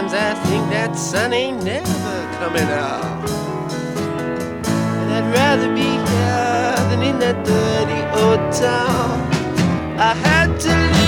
Sometimes I think that sun ain't never coming out. And I'd rather be here than in that dirty old town. I had to leave.